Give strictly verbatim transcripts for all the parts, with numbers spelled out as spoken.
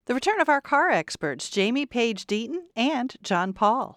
The return of our car experts, Jamie Page Deaton and John Paul.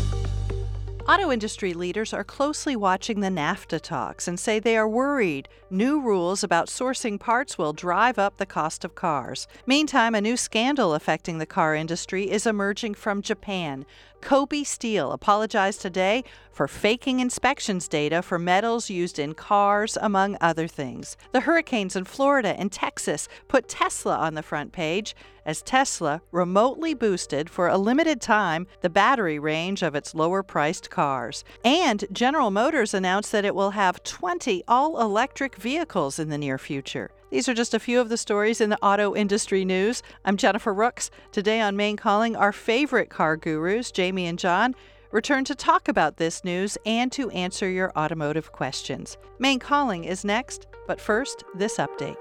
Auto industry leaders are closely watching the NAFTA talks and say they are worried new rules about sourcing parts will drive up the cost of cars. Meantime, a new scandal affecting the car industry is emerging from Japan. Kobe Steel apologized today for faking inspections data for metals used in cars, among other things. The hurricanes in Florida and Texas put Tesla on the front page as Tesla remotely boosted for a limited time the battery range of its lower-priced cars. And General Motors announced that it will have twenty all-electric vehicles in the near future. These are just a few of the stories in the auto industry news. I'm Jennifer Rooks. Today on Main Calling, our favorite car gurus, Jamie and John, return to talk about this news and to answer your automotive questions. Main Calling is next, but first, this update.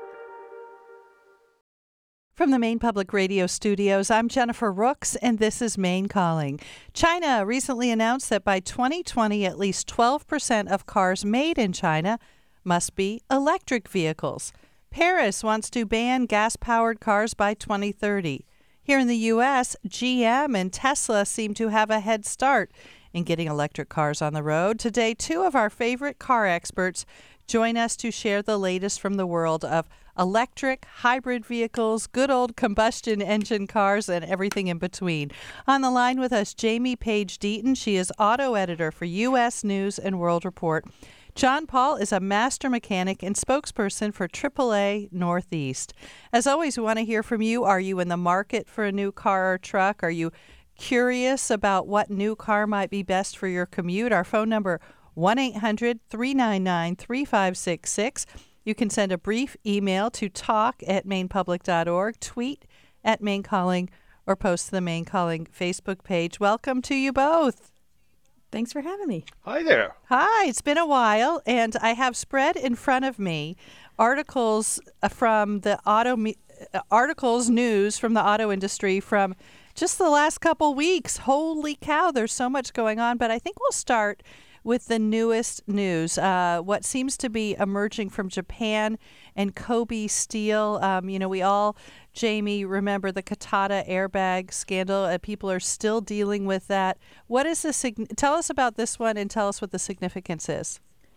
From the Maine Public Radio studios, I'm Jennifer Rooks, and this is Maine Calling. China recently announced that by twenty twenty, at least twelve percent of cars made in China must be electric vehicles. Paris wants to ban gas-powered cars by twenty thirty. Here in the U S, G M and Tesla seem to have a head start in getting electric cars on the road. Today, two of our favorite car experts join us to share the latest from the world of electric, hybrid vehicles, good old combustion engine cars, and everything in between. On the line with us, Jamie Page Deaton. She is auto editor for U S News and World Report. John Paul is a master mechanic and spokesperson for triple A Northeast. As always, we want to hear from you. Are you in the market for a new car or truck? Are you curious about what new car might be best for your commute? Our phone number, one eight hundred three nine nine three five six six. You can send a brief email to talk at maine public dot org, tweet at Maine Calling, or post to the Maine Calling Facebook page. Welcome to you both. Thanks for having me. Hi there. Hi, it's been a while, and I have spread in front of me articles from the auto uh, articles news from the auto industry from just the last couple weeks. Holy cow, there's so much going on, but I think we'll start with the newest news, uh, what seems to be emerging from Japan and Kobe Steel. Um, you know, we all, Jamie, remember the Katata airbag scandal. Uh, people are still dealing with that. What is the sig- Tell us about this one and tell us what the significance is.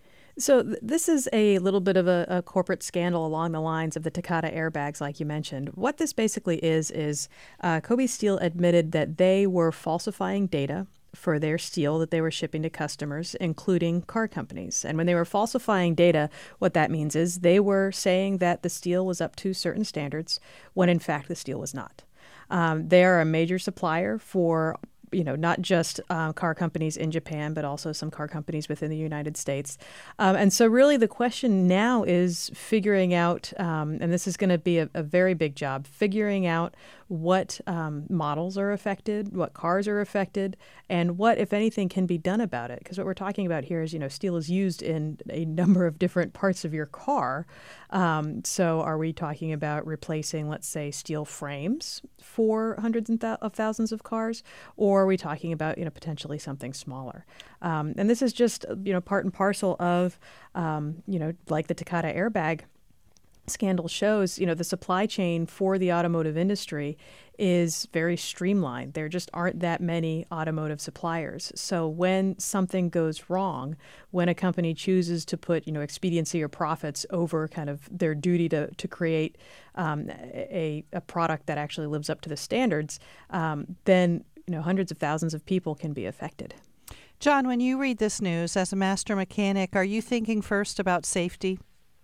So th- this is a little bit of a, a corporate scandal along the lines of the Takata airbags, like you mentioned. What this basically is, is uh, Kobe Steel admitted that they were falsifying data for their steel that they were shipping to customers, including car companies. And when they were falsifying data, what that means is they were saying that the steel was up to certain standards when in fact the steel was not. Um, they are a major supplier for you know, not just uh, car companies in Japan, but also some car companies within the United States. Um, and so really the question now is figuring out, um, and this is going to be a, a very big job, figuring out what um, models are affected, what cars are affected, and what, if anything, can be done about it. Because what we're talking about here is, you know, steel is used in a number of different parts of your car. Um, so are we talking about replacing, let's say, steel frames for hundreds and th- of thousands of cars? Or are we talking about, you know, potentially something smaller? Um, and this is just, you know, part and parcel of, um, you know, like the Takata airbag scandal shows, you know, the supply chain for the automotive industry is very streamlined. There just aren't that many automotive suppliers. So when something goes wrong, when a company chooses to put, you know, expediency or profits over kind of their duty to to create um, a, a product that actually lives up to the standards, um, then, you know, hundreds of thousands of people can be affected. John, when you read this news as a master mechanic, are you thinking first about safety?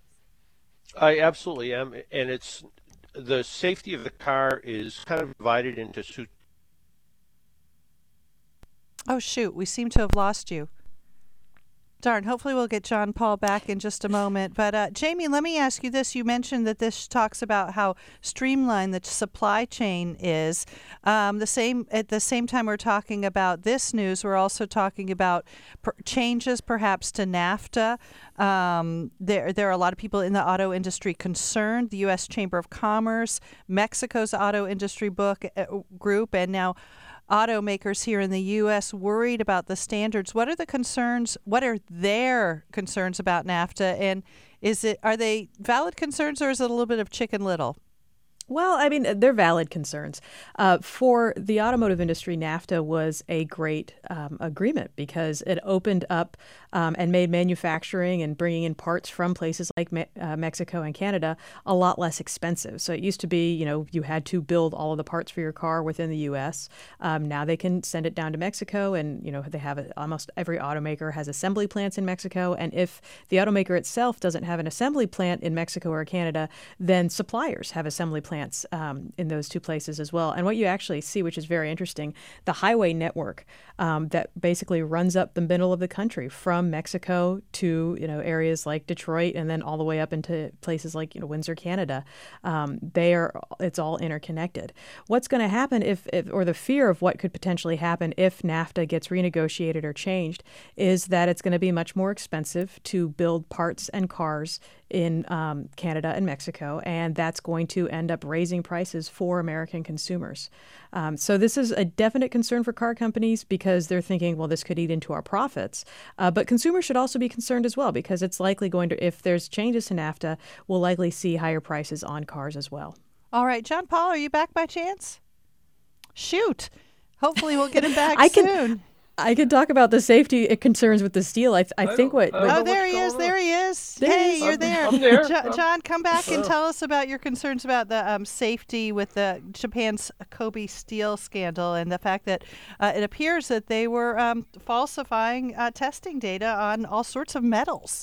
I absolutely am, and it's the safety of the car is kind of divided into two. Oh, shoot, we seem to have lost you. Darn, hopefully we'll get John Paul back in just a moment. But uh, Jamie, let me ask you this. You mentioned that this talks about how streamlined the supply chain is. Um, the same At the same time we're talking about this news, we're also talking about per- changes perhaps to NAFTA. Um, there, there are a lot of people in the auto industry concerned. The U S Chamber of Commerce, Mexico's auto industry book uh, group, and now automakers here in the U S worried about the standards. What are the concerns? What are their concerns about NAFTA? And is it are they valid concerns, or is it a little bit of Chicken Little? Well, I mean, they're valid concerns. Uh, for the automotive industry, NAFTA was a great um, agreement because it opened up um, and made manufacturing and bringing in parts from places like Me- uh, Mexico and Canada a lot less expensive. So it used to be, you know, you had to build all of the parts for your car within the U S. Um, now they can send it down to Mexico, and, you know, they have a, almost every automaker has assembly plants in Mexico. And if the automaker itself doesn't have an assembly plant in Mexico or Canada, then suppliers have assembly plants Um, in those two places as well. And what you actually see, which is very interesting, the highway network um, that basically runs up the middle of the country from Mexico to, you know, areas like Detroit and then all the way up into places like, you know, Windsor, Canada. Um, they are, it's all interconnected. What's going to happen if, if, or the fear of what could potentially happen if NAFTA gets renegotiated or changed, is that it's going to be much more expensive to build parts and cars in um, Canada and Mexico, and that's going to end up raising prices for American consumers. Um, so this is a definite concern for car companies because they're thinking, well, this could eat into our profits. Uh, but consumers should also be concerned as well because it's likely going to, if there's changes to NAFTA, we'll likely see higher prices on cars as well. All right, John Paul, are you back by chance? Shoot. Hopefully we'll get him back I soon. Can, I could talk about the safety concerns with the steel. I, th- I, I think what... Oh, there he is. On. There he is. There hey, is. you're I'm, there. I'm there. Jo- John, come back and tell us about your concerns about the um, safety with the Japan's Kobe Steel scandal and the fact that uh, it appears that they were um, falsifying uh, testing data on all sorts of metals.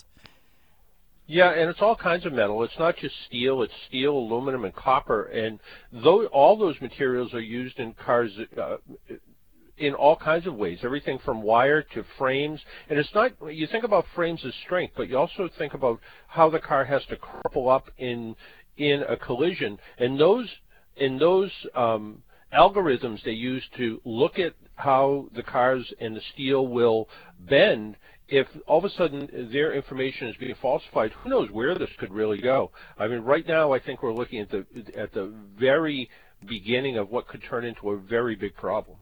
Yeah, and it's all kinds of metal. It's not just steel. It's steel, aluminum, and copper. And though all those materials are used in cars uh, in all kinds of ways, everything from wire to frames. And it's not, you think about frames as strength, but you also think about how the car has to crumple up in in a collision. And those, in those um, algorithms they use to look at how the cars and the steel will bend, if all of a sudden their information is being falsified, who knows where this could really go? I mean, right now I think we're looking at the at the very beginning of what could turn into a very big problem.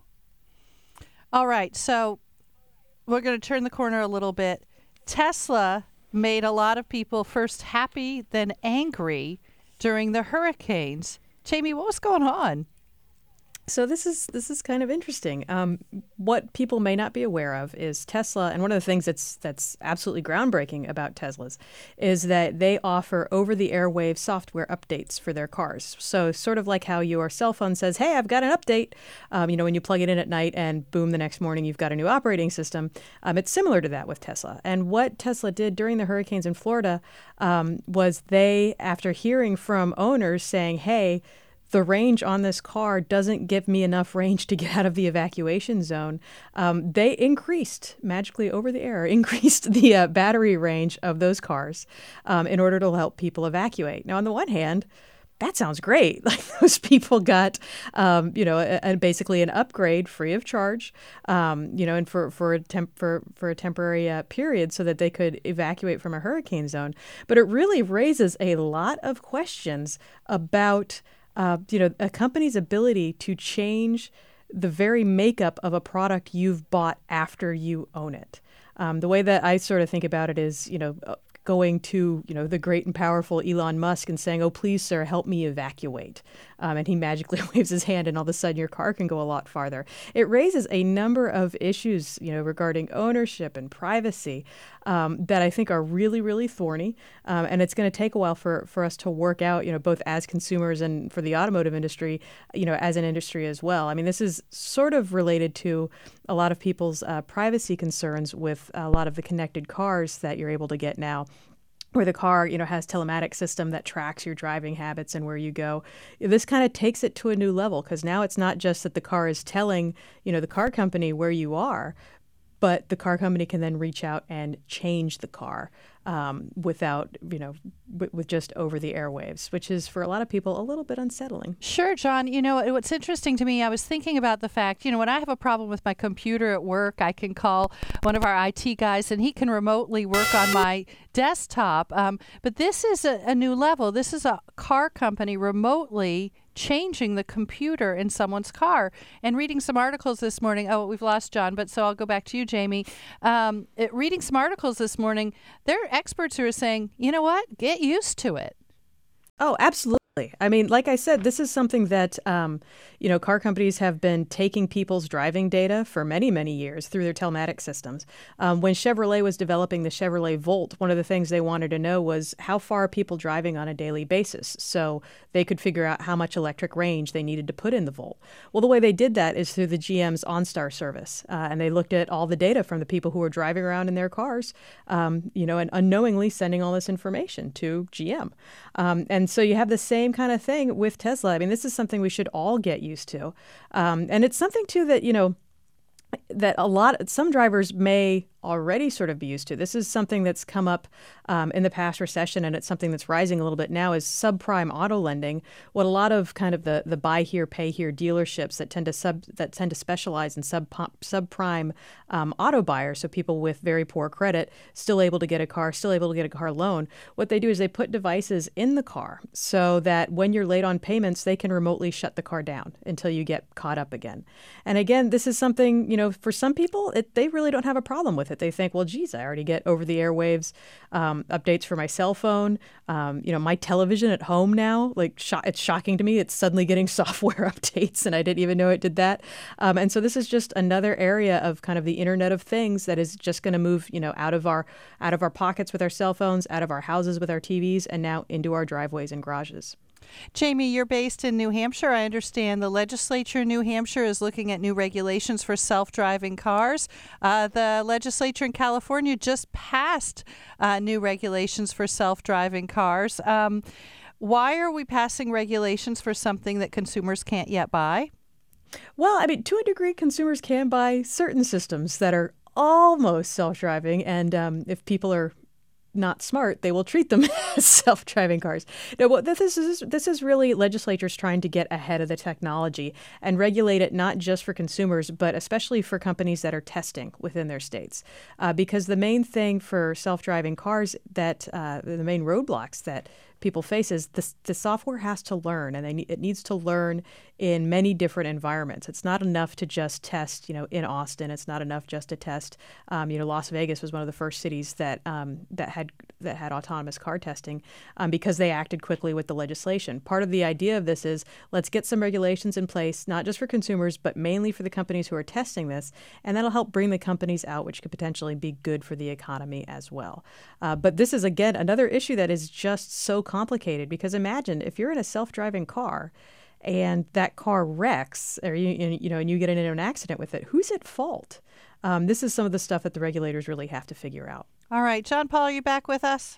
All right, so we're going to turn the corner a little bit. Tesla made a lot of people first happy, then angry during the hurricanes. Jamie, what was going on? So this is this is kind of interesting. Um, what people may not be aware of is Tesla, and one of the things that's that's absolutely groundbreaking about Teslas is that they offer over-the-air wave software updates for their cars. So sort of like how your cell phone says, "Hey, I've got an update," um, you know, when you plug it in at night, and boom, the next morning you've got a new operating system. Um, it's similar to that with Tesla. And what Tesla did during the hurricanes in Florida um, was they, after hearing from owners saying, "Hey, the range on this car doesn't give me enough range to get out of the evacuation zone," um, they increased, magically over the air, increased the uh, battery range of those cars um, in order to help people evacuate. Now, on the one hand, that sounds great. Like those people got, um, you know, a, a basically an upgrade free of charge, um, you know, and for for a temp- for for a temporary uh, period so that they could evacuate from a hurricane zone. But it really raises a lot of questions about Uh, you know, a company's ability to change the very makeup of a product you've bought after you own it. Um, the way that I sort of think about it is, you know, going to, you know, the great and powerful Elon Musk and saying, "Oh, please, sir, help me evacuate." Um, and he magically waves his hand and all of a sudden your car can go a lot farther. It raises a number of issues, you know, regarding ownership and privacy um, that I think are really, really thorny. Um, and it's going to take a while for, for us to work out, you know, both as consumers and for the automotive industry, you know, as an industry as well. I mean, this is sort of related to a lot of people's uh, privacy concerns with a lot of the connected cars that you're able to get now, where the car, you know, has telematics system that tracks your driving habits and where you go. This kind of takes it to a new level because now it's not just that the car is telling, you know, the car company where you are, but the car company can then reach out and change the car um, without, you know, w- with just over the airwaves, which is for a lot of people a little bit unsettling. Sure, John. You know, what's interesting to me, I was thinking about the fact, you know, when I have a problem with my computer at work, I can call one of our I T guys and he can remotely work on my desktop. Um, but this is a, a new level. This is a car company remotely changing the computer in someone's car. And reading some articles this morning, oh, we've lost John, but so I'll go back to you, Jamie. Um, it, reading some articles this morning, there are experts who are saying, you know what, get used to it. Oh, absolutely. I mean, like I said, this is something that, um, you know, car companies have been taking people's driving data for many, many years through their telematics systems. Um, when Chevrolet was developing the Chevrolet Volt, one of the things they wanted to know was how far are people driving on a daily basis, so they could figure out how much electric range they needed to put in the Volt. Well, the way they did that is through the G M's OnStar service, uh, and they looked at all the data from the people who were driving around in their cars, um, you know, and unknowingly sending all this information to G M. Um, and so you have the same kind of thing with Tesla. I mean, this is something we should all get used to. Um, and it's something, too, that, you know, that a lot, some drivers may already sort of be used to. This is something that's come up um, in the past recession, and it's something that's rising a little bit now, is subprime auto lending. What a lot of kind of the the buy here, pay here dealerships that tend to sub that tend to specialize in sub subprime um, auto buyers, so people with very poor credit, still able to get a car, still able to get a car loan. What they do is they put devices in the car so that when you're late on payments, they can remotely shut the car down until you get caught up again. And again, this is something, you know, for some people, it, they really don't have a problem with it. They think, well, geez, I already get over the airwaves um, updates for my cell phone. Um, you know, my television at home now, like sho- it's shocking to me. It's suddenly getting software updates, and I didn't even know it did that. Um, and so this is just another area of kind of the Internet of Things that is just going to move, you know, out of our out of our pockets with our cell phones, out of our houses with our T Vs, and now into our driveways and garages. Jamie, you're based in New Hampshire. I understand the legislature in New Hampshire is looking at new regulations for self-driving cars. Uh, the legislature in California just passed uh, new regulations for self-driving cars. Um, why are we passing regulations for something that consumers can't yet buy? Well, I mean, to a degree, consumers can buy certain systems that are almost self-driving, and um, if people are not smart, they will treat them as self-driving cars. No, what this is this is really legislatures trying to get ahead of the technology and regulate it not just for consumers, but especially for companies that are testing within their states. Uh, because the main thing for self-driving cars that uh, the main roadblocks that people face is the, the software has to learn, and they need, it needs to learn in many different environments. It's not enough to just test, you know, in Austin. It's not enough just to test. Um, you know, Las Vegas was one of the first cities that um, that had that had autonomous car testing um, because they acted quickly with the legislation. Part of the idea of this is let's get some regulations in place, not just for consumers, but mainly for the companies who are testing this, and that'll help bring the companies out, which could potentially be good for the economy as well. Uh, but this is, again, another issue that is just so complicated, because imagine if you're in a self-driving car and that car wrecks, or you you know, and you get into an accident with it, who's at fault? Um, this is some of the stuff that the regulators really have to figure out. All right, John Paul, are you back with us?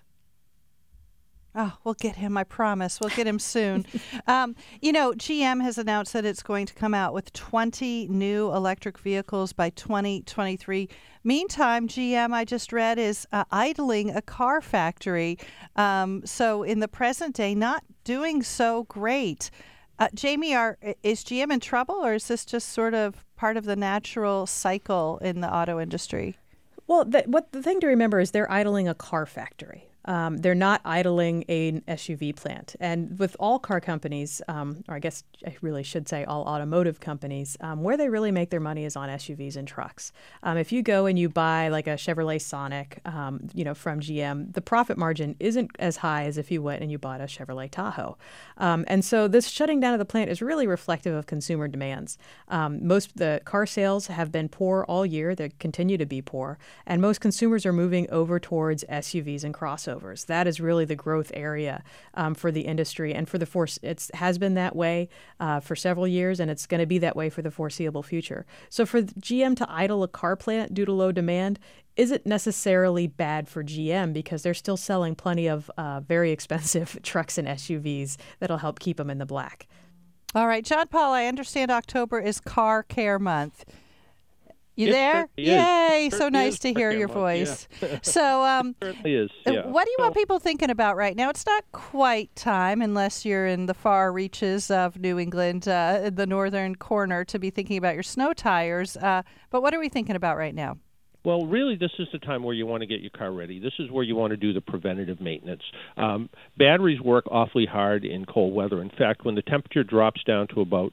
Oh, we'll get him, I promise. We'll get him soon. um, you know, G M has announced that it's going to come out with twenty new electric vehicles by twenty twenty-three. Meantime, G M, I just read, is uh, idling a car factory. Um, so in the present day, not doing so great. Uh, Jamie, are, is G M in trouble, or is this just sort of part of the natural cycle in the auto industry? Well, the, what the thing to remember is they're idling a car factory. Um, they're not idling an S U V plant. And with all car companies, um, or I guess I really should say all automotive companies, um, where they really make their money is on S U Vs and trucks. Um, if you go and you buy like a Chevrolet Sonic, um, you know, from G M, the profit margin isn't as high as if you went and you bought a Chevrolet Tahoe. Um, and so this shutting down of the plant is really reflective of consumer demands. Um, most of the car sales have been poor all year. They continue to be poor. And most consumers are moving over towards S U Vs and crossovers. That is really the growth area um, for the industry, and for the force, it has been that way uh, for several years, and it's going to be that way for the foreseeable future. So for G M to idle a car plant due to low demand isn't necessarily bad for G M, because they're still selling plenty of uh, very expensive trucks and S U Vs that'll help keep them in the black. All right, John Paul, I understand October is Car Care Month. You it there? Yay! So nice to hear your voice. Yeah. So, um, it certainly is. Yeah. What do you so, want people thinking about right now? It's not quite time, unless you're in the far reaches of New England, uh, the northern corner, to be thinking about your snow tires. Uh, but what are we thinking about right now? Well, really, this is the time where you want to get your car ready. This is where you want to do the preventative maintenance. Um, batteries work awfully hard in cold weather. In fact, when the temperature drops down to about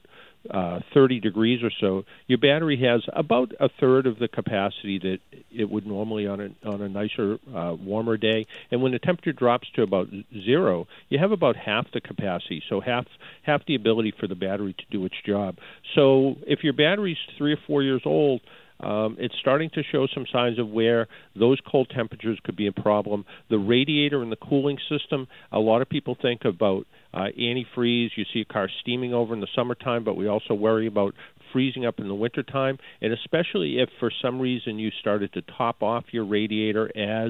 uh, thirty degrees or so, your battery has about a third of the capacity that it would normally on a on a nicer, uh, warmer day. And when the temperature drops to about zero, you have about half the capacity, so half half the ability for the battery to do its job. So if your battery's three or four years old, Um, it's starting to show some signs of where those cold temperatures could be a problem. The radiator and the cooling system, a lot of people think about uh, antifreeze. You see a car steaming over in the summertime, but we also worry about freezing up in the wintertime, and especially if for some reason you started to top off your radiator as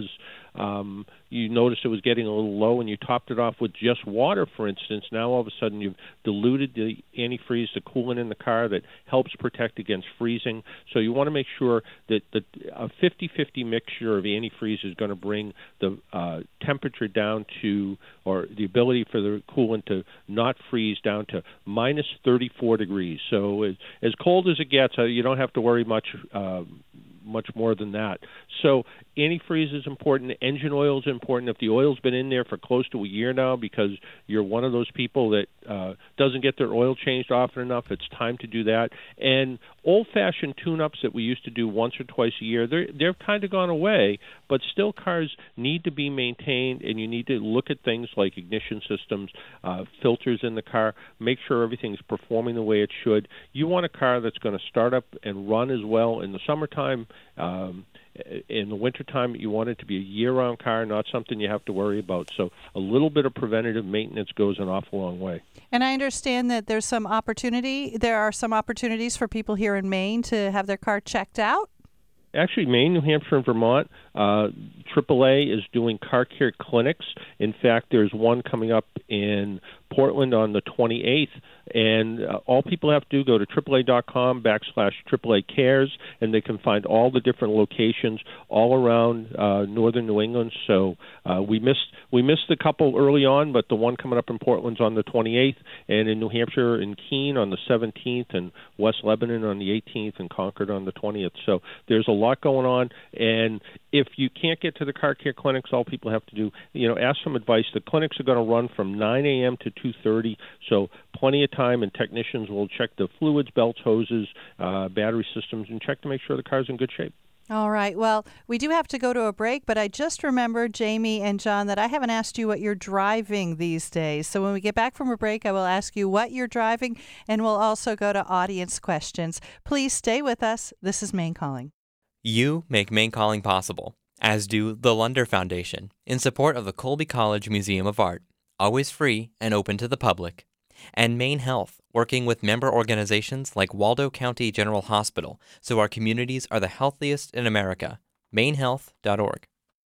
um, you noticed it was getting a little low and you topped it off with just water, for instance. Now all of a sudden you've diluted the antifreeze, the coolant in the car that helps protect against freezing. So you want to make sure that the, a fifty-fifty mixture of antifreeze is going to bring the uh, temperature down to, or the ability for the coolant to not freeze down to minus thirty-four degrees. So as, as cold as it gets, uh, you don't have to worry much uh, much more than that. So antifreeze is important. Engine oil is important. If the oil's been in there for close to a year now because you're one of those people that uh, doesn't get their oil changed often enough, it's time to do that. And old-fashioned tune-ups that we used to do once or twice a year, they're, they've kind of gone away, but still cars need to be maintained, and you need to look at things like ignition systems, uh, filters in the car, make sure everything's performing the way it should. You want a car that's going to start up and run as well in the summertime. Um, in the wintertime, you want it to be a year-round car, not something you have to worry about. So a little bit of preventative maintenance goes an awful long way. And I understand that there's some opportunity. There are some opportunities for people here in Maine to have their car checked out. Actually, Maine, New Hampshire, and Vermont, uh, triple A is doing car care clinics. In fact, there's one coming up in Portland on the twenty-eighth, and uh, all people have to do go to triple A dot com backslash triple A cares, and they can find all the different locations all around uh, northern New England. So uh, we missed we missed a couple early on, but the one coming up in Portland's on the twenty-eighth, and in New Hampshire in Keene on the seventeenth, and West Lebanon on the eighteenth, and Concord on the twentieth. So there's a lot going on, and if you can't get to the car care clinics, all people have to do, you know, ask some advice. The clinics are going to run from nine a.m. to two thirty, so plenty of time, and technicians will check the fluids, belts, hoses, uh, battery systems, and check to make sure the car's in good shape. All right. Well, we do have to go to a break, but I just remembered, Jamie and John, that I haven't asked you what you're driving these days. So when we get back from a break, I will ask you what you're driving, and we'll also go to audience questions. Please stay with us. This is Maine Calling. You make Maine Calling possible, as do the Lunder Foundation, in support of the Colby College Museum of Art, always free and open to the public, and Maine Health, working with member organizations like Waldo County General Hospital, so our communities are the healthiest in America. maine health dot org.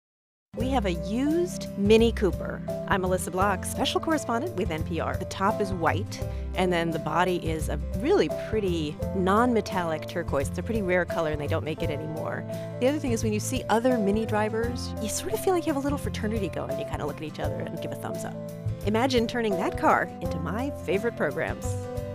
We have a used Mini Cooper. I'm Melissa Block, special correspondent with N P R. The top is white, and then the body is a really pretty non-metallic turquoise. It's a pretty rare color, and they don't make it anymore. The other thing is when you see other Mini drivers, you sort of feel like you have a little fraternity going. You kind of look at each other and give a thumbs up. Imagine turning that car into my favorite programs.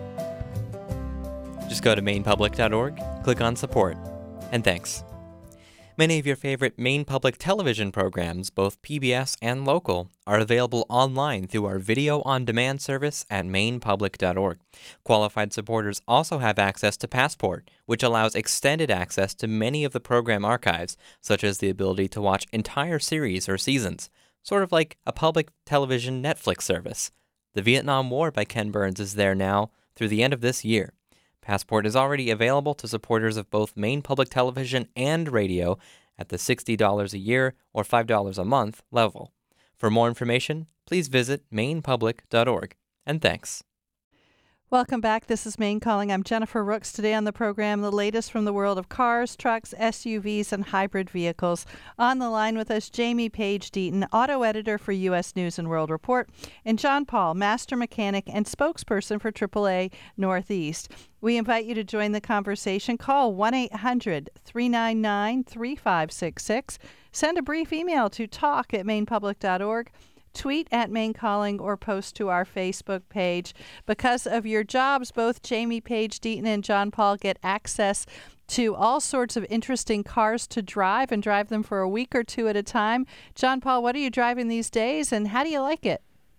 Just go to maine public dot org, click on support, and thanks. Many of your favorite Maine Public Television programs, both P B S and local, are available online through our video-on-demand service at maine public dot org. Qualified supporters also have access to Passport, which allows extended access to many of the program archives, such as the ability to watch entire series or seasons, sort of like a public television Netflix service. The Vietnam War by Ken Burns is there now through the end of this year. Passport is already available to supporters of both Maine Public Television and radio at the sixty dollars a year or five dollars a month level. For more information, please visit maine public dot org. And thanks. Welcome back. This is Maine Calling. I'm Jennifer Rooks. Today on the program, the latest from the world of cars, trucks, S U Vs, and hybrid vehicles. On the line with us, Jamie Page Deaton, auto editor for U S News and World Report, and John Paul, master mechanic and spokesperson for triple A Northeast. We invite you to join the conversation. Call one eight hundred three nine nine three five six six. Send a brief email to talk at maine public dot org. Tweet at Maine Calling or post to our Facebook page. Because of your jobs, both Jamie Page Deaton and John Paul get access to all sorts of interesting cars to drive and drive them for a week or two at a time. John Paul, what are you driving these days, and how do you like it?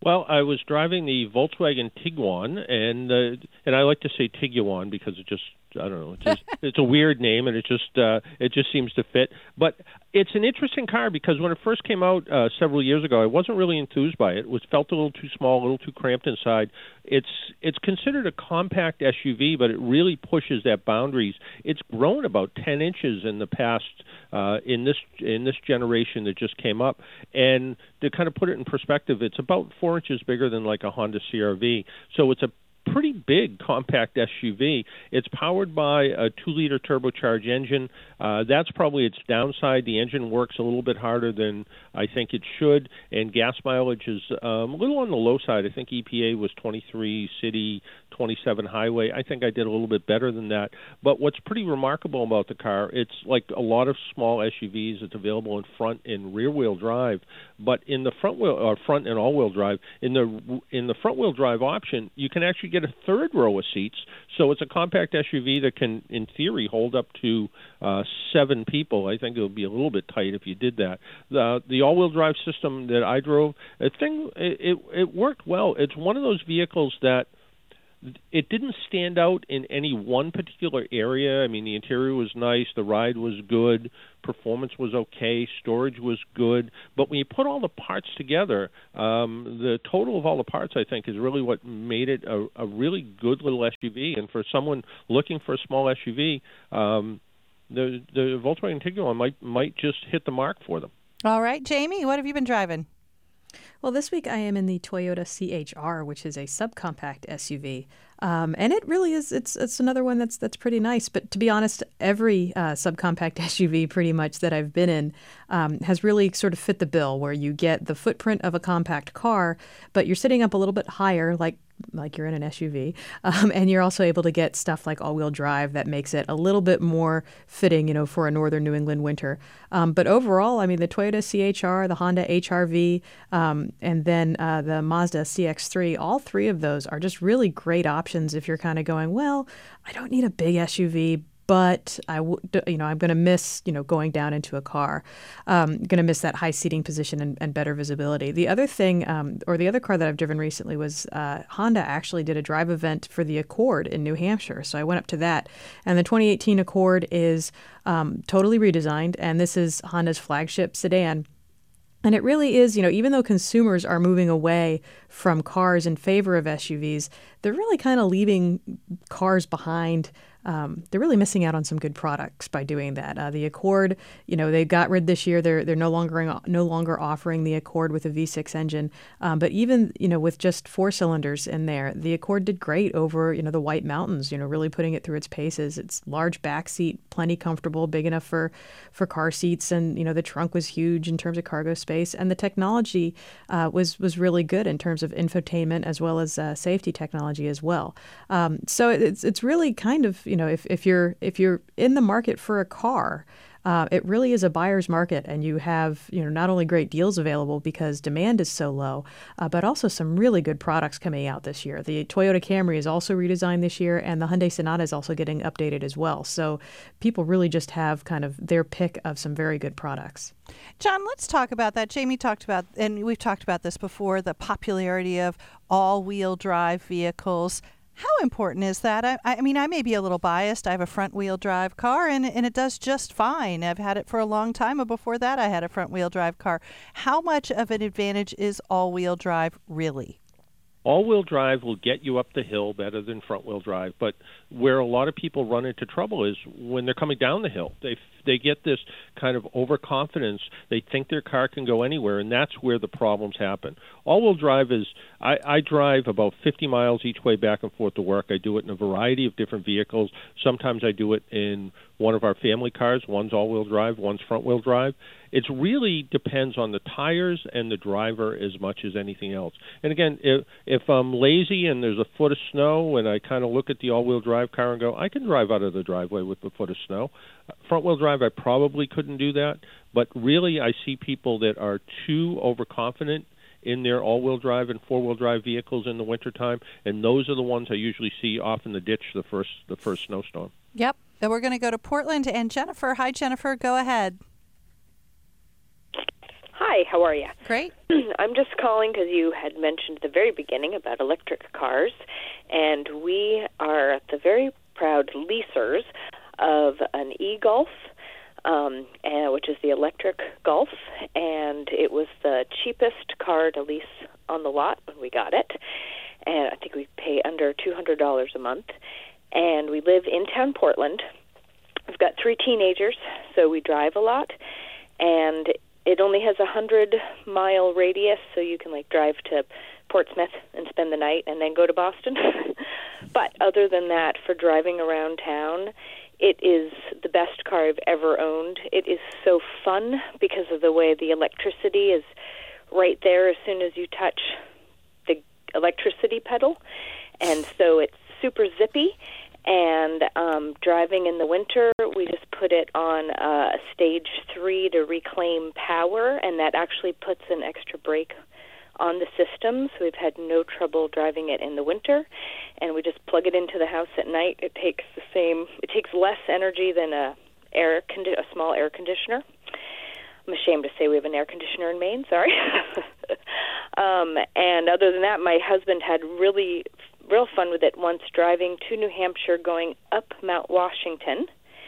Well, I was driving the Volkswagen Tiguan, and uh, and I like to say Tiguan because it just I don't know, it's, just, it's a weird name, and it just uh, it just seems to fit. But it's an interesting car because when it first came out uh, several years ago, I wasn't really enthused by it. It was felt a little too small, a little too cramped inside. It's it's considered a compact S U V, but it really pushes that boundaries. It's grown about ten inches in the past uh, in this in this generation that just came up, and to kind of put it in perspective, it's about four inches bigger than like a Honda C R V. So it's a pretty big compact S U V. It's powered by a two-liter turbocharged engine. Uh, that's probably its downside. The engine works a little bit harder than I think it should, and gas mileage is um, a little on the low side. I think E P A was twenty-three city, twenty-seven highway. I think I did a little bit better than that. But what's pretty remarkable about the car, it's like a lot of small S U Vs. It's available in front and rear-wheel drive. But in the front wheel, or front and all-wheel drive, in the in the front-wheel drive option, you can actually get a third row of seats. So it's a compact S U V that can, in theory, hold up to uh, seven people. I think it would be a little bit tight if you did that. The the all-wheel drive system that I drove, I think it, it it worked well. It's one of those vehicles that it didn't stand out in any one particular area. I mean, the interior was nice, the ride was good, performance was okay, storage was good. But when you put all the parts together, um, the total of all the parts, I think, is really what made it a, a really good little S U V. And for someone looking for a small S U V, um, the the Volkswagen Tiguan might might just hit the mark for them. All right, Jamie, what have you been driving? Well, this week I am in the Toyota C H R, which is a subcompact S U V. Um, and it really is, it's it's another one that's that's pretty nice. But to be honest, every uh, subcompact S U V pretty much that I've been in um, has really sort of fit the bill, where you get the footprint of a compact car, but you're sitting up a little bit higher, like like you're in an S U V, um, and you're also able to get stuff like all-wheel drive that makes it a little bit more fitting, you know, for a northern New England winter. Um, but overall, I mean, the Toyota C H R, the Honda H R V, um, and then uh, the Mazda C X three, all three of those are just really great options if you're kind of going, well, I don't need a big S U V, but I, w- you know, I'm going to miss, you know, going down into a car. Um, going to miss that high seating position and, and better visibility. The other thing, um, or the other car that I've driven recently was uh, Honda actually did a drive event for the Accord in New Hampshire. So I went up to that. And the twenty eighteen Accord is um, totally redesigned. And this is Honda's flagship sedan. And it really is, you know, even though consumers are moving away from cars in favor of S U Vs, they're really kind of leaving cars behind. Um, they're really missing out on some good products by doing that. Uh, the Accord, you know, they got rid this year. They're they're no longer no longer offering the Accord with a V six engine. Um, but even, you know, with just four cylinders in there, the Accord did great over, you know, the White Mountains. You know, really putting it through its paces. It's large back seat, plenty comfortable, big enough for for car seats, and you know the trunk was huge in terms of cargo space, and the technology uh, was was really good in terms of infotainment as well as uh, safety technology as well. Um, so it's it's really kind of, you know, if, if you're if you're in the market for a car, uh, it really is a buyer's market, and you have, you know, not only great deals available because demand is so low, uh, but also some really good products coming out this year. The Toyota Camry is also redesigned this year, and the Hyundai Sonata is also getting updated as well. So people really just have kind of their pick of some very good products. John, let's talk about that. Jamie talked about, and we've talked about this before, the popularity of all-wheel drive vehicles. How important is that? I, I mean, I may be a little biased. I have a front-wheel drive car, and, and it does just fine. I've had it for a long time, and before that I had a front-wheel drive car. How much of an advantage is all-wheel drive really? All-wheel drive will get you up the hill better than front-wheel drive, but where a lot of people run into trouble is when they're coming down the hill. They they get this kind of overconfidence. They think their car can go anywhere, and that's where the problems happen. All-wheel drive is, I, I drive about fifty miles each way back and forth to work. I do it in a variety of different vehicles. Sometimes I do it in one of our family cars. One's all-wheel drive, one's front-wheel drive. It really depends on the tires and the driver as much as anything else. And again, if, if I'm lazy and there's a foot of snow and I kind of look at the all-wheel drive car and go, I can drive out of the driveway with a foot of snow. Front-wheel drive, I probably couldn't do that. But really, I see people that are too overconfident in their all-wheel drive and four-wheel drive vehicles in the wintertime, and those are the ones I usually see off in the ditch the first the first snowstorm. Yep. And we're going to go to Portland. And Jennifer, hi, Jennifer, go ahead. Hi. Hi, how are you? Great. I'm just calling because you had mentioned at the very beginning about electric cars, and we are the very proud leasers of an e-Golf, um, and, which is the electric Golf, and it was the cheapest car to lease on the lot when we got it, and I think we pay under two hundred dollars a month, and we live in town Portland. We've got three teenagers, so we drive a lot, and it only has a hundred-mile radius, so you can, like, drive to Portsmouth and spend the night and then go to Boston. But other than that, for driving around town, it is the best car I've ever owned. It is so fun because of the way the electricity is right there as soon as you touch the electricity pedal. And so it's super zippy. And um, driving in the winter, we just put it on uh, a stage three to reclaim power, and that actually puts an extra brake on the system, so we've had no trouble driving it in the winter. And we just plug it into the house at night. It takes the same, it takes less energy than a air condi- a small air conditioner. I'm ashamed to say we have an air conditioner in Maine, sorry. um, and other than that, my husband had really real fun with it once, driving to New Hampshire, going up Mount Washington,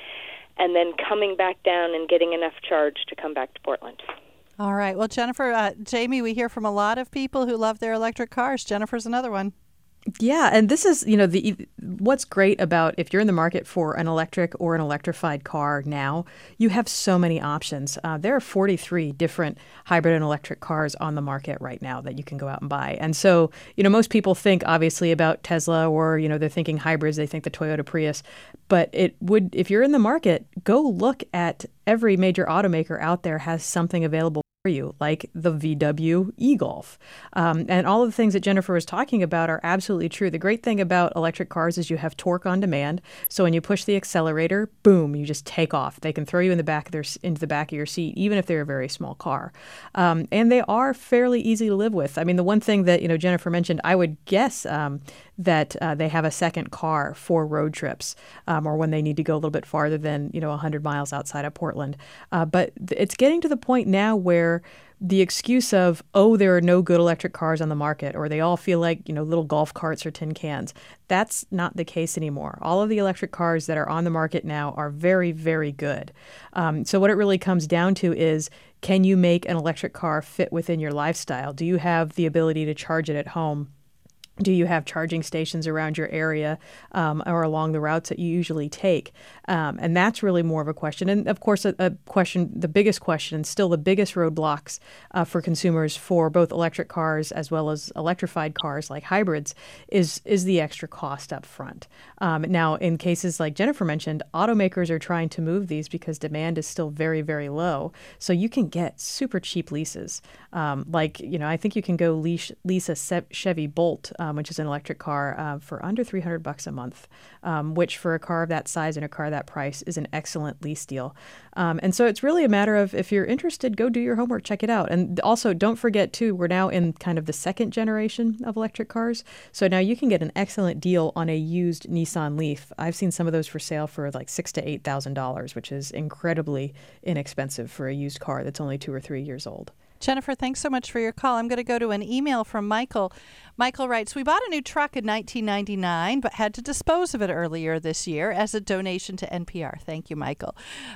and then coming back down and getting enough charge to come back to Portland. All right. Well, Jennifer, uh, Jamie, we hear from a lot of people who love their electric cars. Jennifer's another one. Yeah, and this is, you know, the what's great about if you're in the market for an electric or an electrified car now, you have so many options. Uh, there are forty-three different hybrid and electric cars on the market right now that you can go out and buy. And so, you know, most people think obviously about Tesla, or, you know, they're thinking hybrids, they think the Toyota Prius. But it would, if you're in the market, go look at every major automaker out there has something available you, like the V W e-Golf. Um, and all of the things that Jennifer was talking about are absolutely true. The great thing about electric cars is you have torque on demand. So when you push the accelerator, boom, you just take off. They can throw you in the back of their, into the back of your seat, even if they're a very small car. Um, and they are fairly easy to live with. I mean, the one thing that, you know, Jennifer mentioned, I would guess um, that uh, they have a second car for road trips, um, or when they need to go a little bit farther than, you know, one hundred miles outside of Portland. Uh, but th- it's getting to the point now where the excuse of, oh, there are no good electric cars on the market, or they all feel like, you know, little golf carts or tin cans, that's not the case anymore. All of the electric cars that are on the market now are very, very good. Um, so what it really comes down to is, can you make an electric car fit within your lifestyle? Do you have the ability to charge it at home? Do you have charging stations around your area um, or along the routes that you usually take? Um, and that's really more of a question. And of course, a, a question, the biggest question, and still the biggest roadblocks uh, for consumers for both electric cars as well as electrified cars like hybrids is is the extra cost up front. Um, now, in cases like Jennifer mentioned, automakers are trying to move these because demand is still very, very low. So you can get super cheap leases. Um, like, you know, I think you can go lease, lease a Chevy Bolt, um, which is an electric car, uh, for under three hundred bucks a month, um, which for a car of that size and a car of that price is an excellent lease deal. Um, and so it's really a matter of, if you're interested, go do your homework, check it out. And also, don't forget, too, we're now in kind of the second generation of electric cars. So now you can get an excellent deal on a used Nissan Leaf. I've seen some of those for sale for like six to eight thousand dollars, which is incredibly inexpensive for a used car that's only two or three years old. Jennifer, thanks so much for your call. I'm going to go to an email from Michael. Michael writes, we bought a new truck in nineteen ninety-nine, but had to dispose of it earlier this year as a donation to N P R. Thank you, Michael.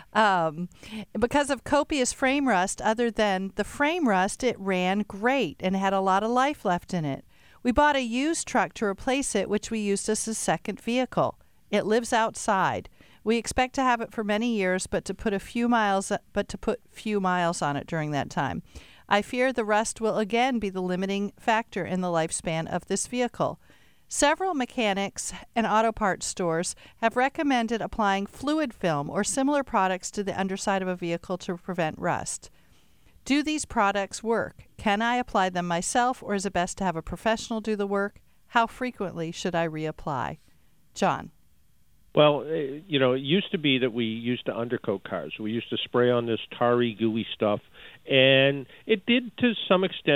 Um, because of copious frame rust, other than the frame rust, it ran great and had a lot of life left in it. We bought a used truck to replace it, which we used as a second vehicle. It lives outside. We expect to have it for many years, but to put a few miles, but to put few miles on it during that time. I fear the rust will again be the limiting factor in the lifespan of this vehicle. Several mechanics and auto parts stores have recommended applying fluid film or similar products to the underside of a vehicle to prevent rust. Do these products work? Can I apply them myself, or is it best to have a professional do the work? How frequently should I reapply? John. Well, you know, it used to be that we used to undercoat cars. We used to spray on this tarry, gooey stuff, and it did to some extent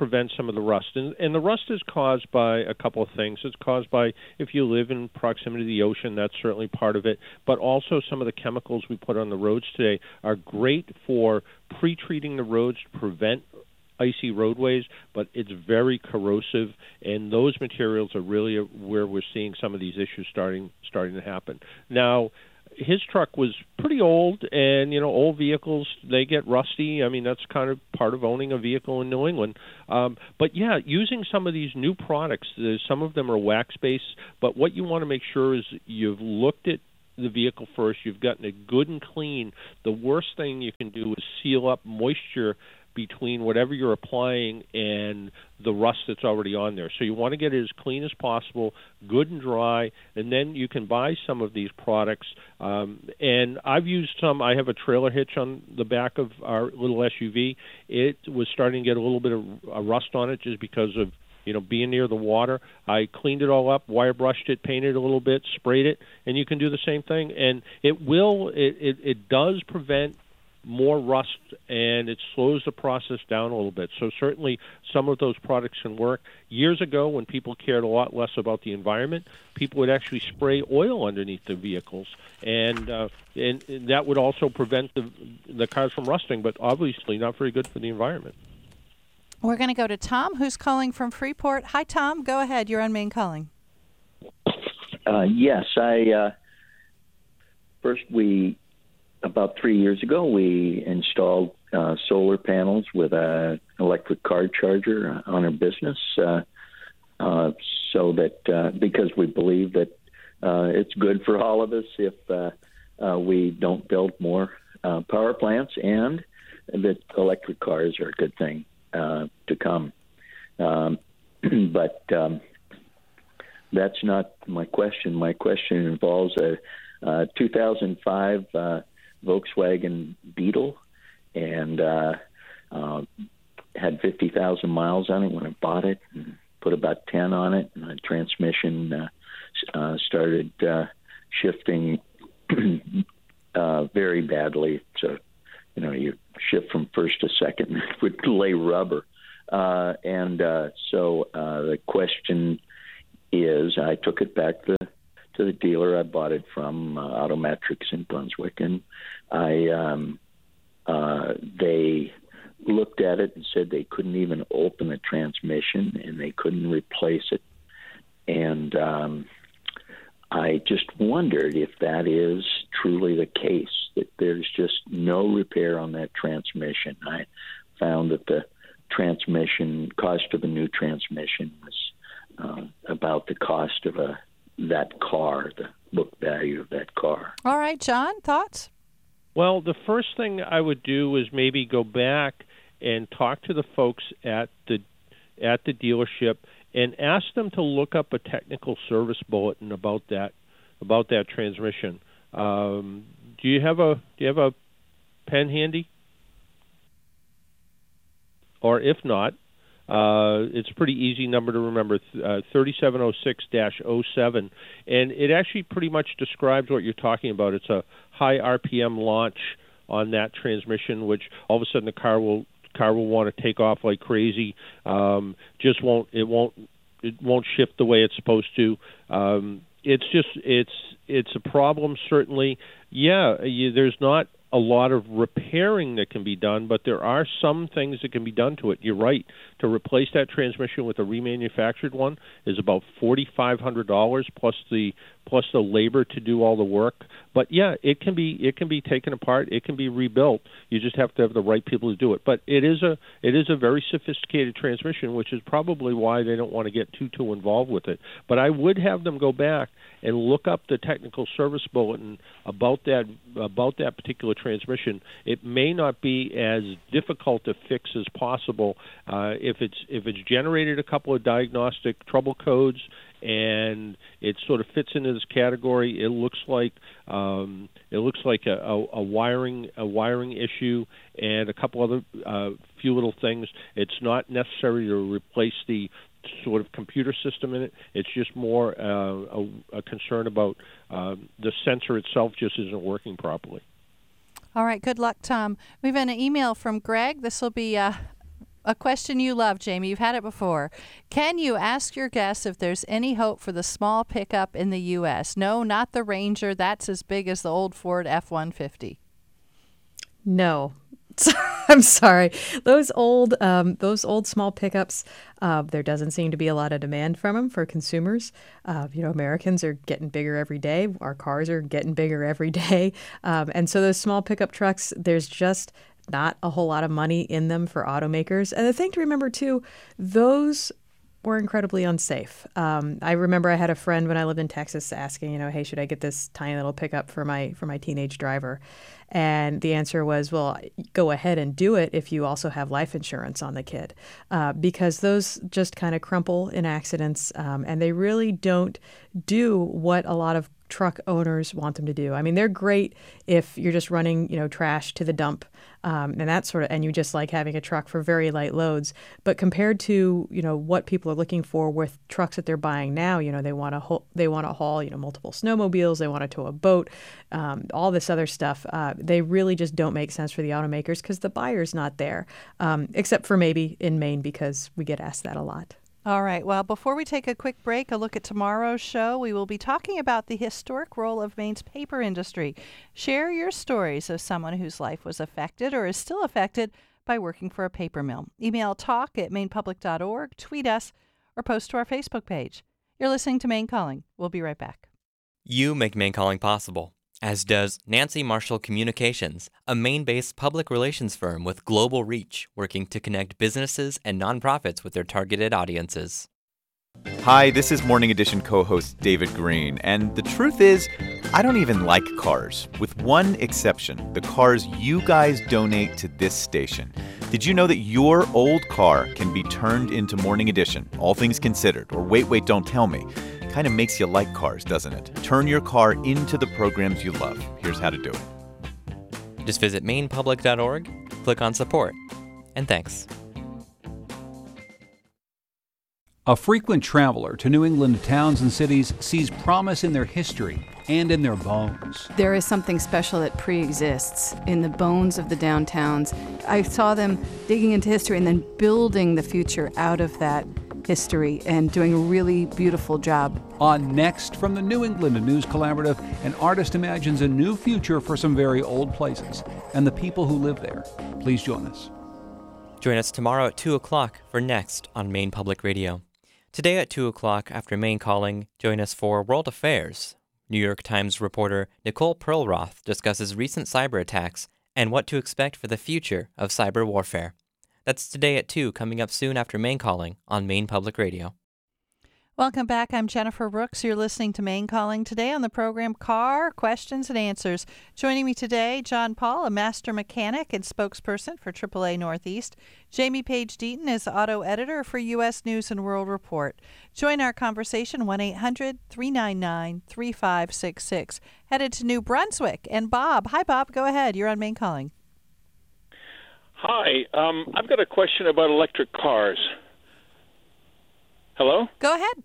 prevent some of the rust. And, and the rust is caused by a couple of things. It's caused by if you live in proximity to the ocean, that's certainly part of it. But also some of the chemicals we put on the roads today are great for pre-treating the roads to prevent icy roadways, but it's very corrosive, and those materials are really where we're seeing some of these issues starting starting to happen. Now, his truck was pretty old, and, you know, old vehicles, they get rusty. I mean, that's kind of part of owning a vehicle in New England. Um, but, yeah, using some of these new products, some of them are wax-based, but what you want to make sure is you've looked at the vehicle first, you've gotten it good and clean. The worst thing you can do is seal up moisture between whatever you're applying and the rust that's already on there. So you want to get it as clean as possible, good and dry, and then you can buy some of these products. Um, and I've used some. I have a trailer hitch on the back of our little S U V. It was starting to get a little bit of a rust on it just because of, you know, being near the water. I cleaned it all up, wire brushed it, painted it a little bit, sprayed it, and you can do the same thing. And it will, it, it, it does prevent more rust, and it slows the process down a little bit. So certainly some of those products can work. Years ago, when people cared a lot less about the environment, people would actually spray oil underneath the vehicles, and uh, and, and that would also prevent the the cars from rusting, but obviously not very good for the environment. We're going to go to Tom, who's calling from Freeport. Hi, Tom. Go ahead. You're on Main Calling. Uh, yes, I uh, first we about three years ago we installed uh, solar panels with an electric car charger on our business, uh, uh, so that uh, because we believe that uh, it's good for all of us if uh, uh, we don't build more uh, power plants, and that electric cars are a good thing uh, to come. Um, but um, that's not my question. My question involves a, a two thousand five uh, Volkswagen Beetle, and uh, uh, had fifty thousand miles on it when I bought it, and put about ten on it, and the transmission uh, uh, started uh, shifting uh, very badly. So, you know, you shift from first to second would lay rubber. Uh, and uh, so uh, the question is, I took it back to, to the dealer I bought it from, uh, Autometrics in Brunswick, and I um, uh, they looked at it and said they couldn't even open the transmission and they couldn't replace it. And um, I just wondered if that is truly the case, that there's just no repair on that transmission. I found that the transmission cost of a new transmission was uh, about the cost of a that car, the book value of that car. All right, John, thoughts? Well, the first thing I would do is maybe go back and talk to the folks at the at the dealership and ask them to look up a technical service bulletin about that about that transmission. Um, do you have a do you have a pen handy? Or if not, uh, it's a pretty easy number to remember, uh, thirty-seven oh six dash oh seven. And it actually pretty much describes what you're talking about. It's a high R P M launch on that transmission, which all of a sudden the car will car will want to take off like crazy. Um, just won't it won't it won't shift the way it's supposed to. Um, it's just it's it's a problem, certainly. Yeah, you, there's not a lot of repairing that can be done, but there are some things that can be done to it. You're right. To replace that transmission with a remanufactured one is about forty-five hundred dollars plus the plus the labor to do all the work. But yeah, it can be it can be taken apart. It can be rebuilt. You just have to have the right people to do it. But it is a it is a very sophisticated transmission, which is probably why they don't want to get too too involved with it. But I would have them go back and look up the technical service bulletin about that about that particular transmission. It may not be as difficult to fix as possible uh, if it's if it's generated a couple of diagnostic trouble codes and it sort of fits into this category. It looks like um, it looks like a, a, a wiring a wiring issue and a couple other uh, few little things. It's not necessary to replace the sort of computer system in it. It's just more uh, a, a concern about uh, the sensor itself just isn't working properly. All right. Good luck, Tom. We have an email from Greg. This will be uh, A question you love, Jamie. You've had it before. Can you ask your guests if there's any hope for the small pickup in the U S? No, not the Ranger. That's as big as the old Ford F one fifty. No. I'm sorry. Those old, um, those old small pickups, uh, there doesn't seem to be a lot of demand from them for consumers. Uh, you know, Americans are getting bigger every day. Our cars are getting bigger every day. Um, and so those small pickup trucks, there's just not a whole lot of money in them for automakers. And the thing to remember, too, those were incredibly unsafe. Um, I remember I had a friend when I lived in Texas asking, you know, hey, should I get this tiny little pickup for my for my teenage driver? And the answer was, well, go ahead and do it if you also have life insurance on the kid, uh, because those just kind of crumple in accidents, um, and they really don't do what a lot of truck owners want them to do. I mean, they're great if you're just running, you know, trash to the dump, um, and that sort of, and you just like having a truck for very light loads. But compared to, you know, what people are looking for with trucks that they're buying now, you know, they want to ho- they want to haul, you know, multiple snowmobiles, they want to tow a boat, um, all this other stuff. Uh, they really just don't make sense for the automakers because the buyer's not there, um, except for maybe in Maine because we get asked that a lot. All right. Well, before we take a quick break, a look at tomorrow's show, we will be talking about the historic role of Maine's paper industry. Share your stories of someone whose life was affected or is still affected by working for a paper mill. Email talk at maine public dot org, tweet us, or post to our Facebook page. You're listening to Maine Calling. We'll be right back. You make Maine Calling possible, as does Nancy Marshall Communications, a Maine-based public relations firm with global reach, working to connect businesses and nonprofits with their targeted audiences. Hi, this is Morning Edition co-host David Green, and the truth is, I don't even like cars, with one exception, the cars you guys donate to this station. Did you know that your old car can be turned into Morning Edition, all things considered, or Wait, Wait, Don't Tell Me? Kind of makes you like cars, doesn't it? Turn your car into the programs you love. Here's how to do it. Just visit maine public dot org, click on support, and thanks. A frequent traveler to New England towns and cities sees promise in their history and in their bones. There is something special that pre-exists in the bones of the downtowns. I saw them digging into history and then building the future out of that history and doing a really beautiful job. On Next from the New England News Collaborative, an artist imagines a new future for some very old places and the people who live there. Please join us. Join us tomorrow at two o'clock for Next on Maine Public Radio. Today at two o'clock after Maine Calling, join us for World Affairs. New York Times reporter Nicole Perlroth discusses recent cyber attacks and what to expect for the future of cyber warfare. That's today at two, coming up soon after Maine Calling on Maine Public Radio. Welcome back. I'm Jennifer Rooks. You're listening to Maine Calling. Today on the program, Car Questions and Answers. Joining me today, John Paul, a master mechanic and spokesperson for triple A Northeast. Jamie Page Deaton is auto editor for U S News and World Report. Join our conversation, one eight hundred three nine nine three five six six. Headed to New Brunswick. And Bob. Hi, Bob. Go ahead. You're on Maine Calling. Hi. Um, I've got a question about electric cars. Hello? Go ahead.